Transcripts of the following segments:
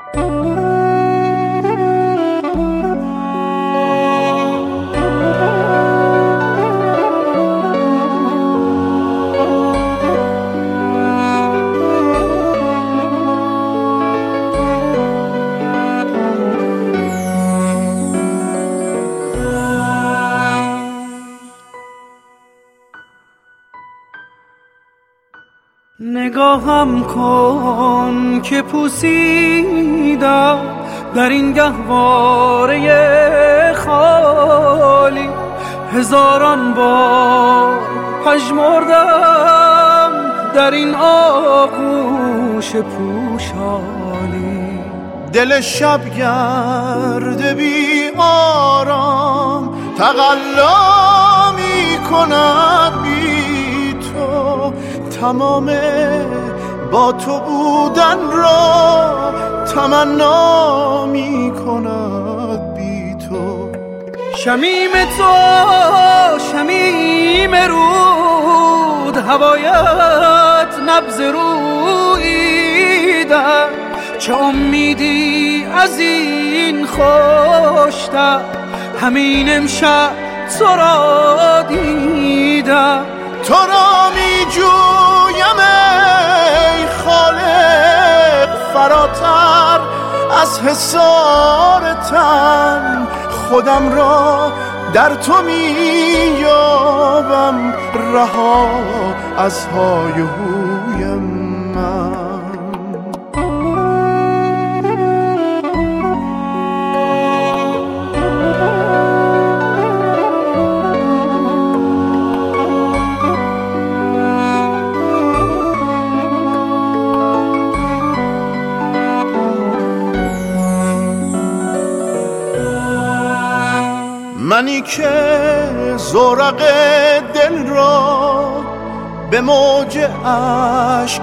نگاهم کن که پوسیدم در این گهواره خالی، هزاران بار پژمردم در این آغوش پوشالی. دل شبگرد بی آرام تقلا می کند بی تو، تمام با تو بودن را تمنا می کند بی تو. شمیم تو شمیم رود، هوایت نبض روییدم، چه امیدی از این خوشتر همین امشب تو را دیدم. تو را می جویم ای خالق فراتر از حصار تن، خودم را در تو می یابم رها از های و هوی من. منی که زورق دل را به موج اشک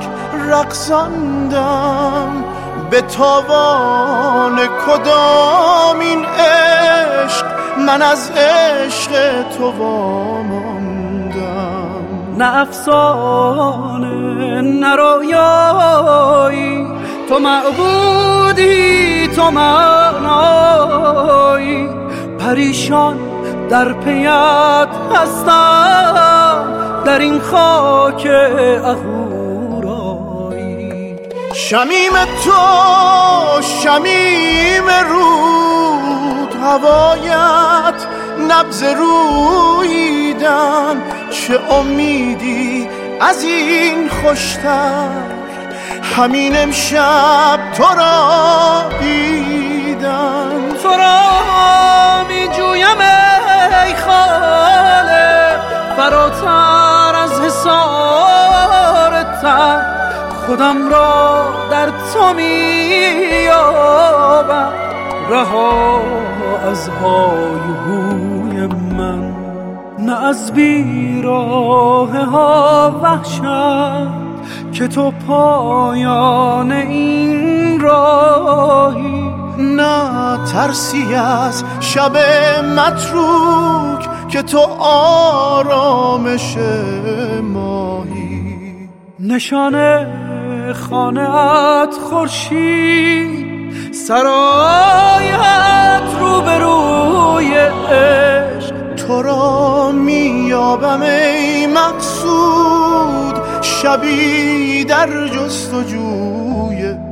رقصاندم، به تاوان کدام این عشق من از عشق تو واماندم. نه افسانه نه رویایی، تو معبودی تو معنایی، پریشان در پیت هستم در این خاک اهورایی. شمیم تو شمیم رود، هوایت نبض روییدن، چه امیدی از این خوشتر همین امشب تو را دیدم. تو را می جویم ای خالق فراتر از حصار تن، خودم را در تو می یابم رها از های هوی من. نه از بیراه ها وحشت که تو پایان این راهی، نه ترسی از شب متروک که تو آرامش ماهی. نشانه خانه‌ات خورشید، سرایت روبروی عشق، تو را میابم ای مقصود شبی در جستجوی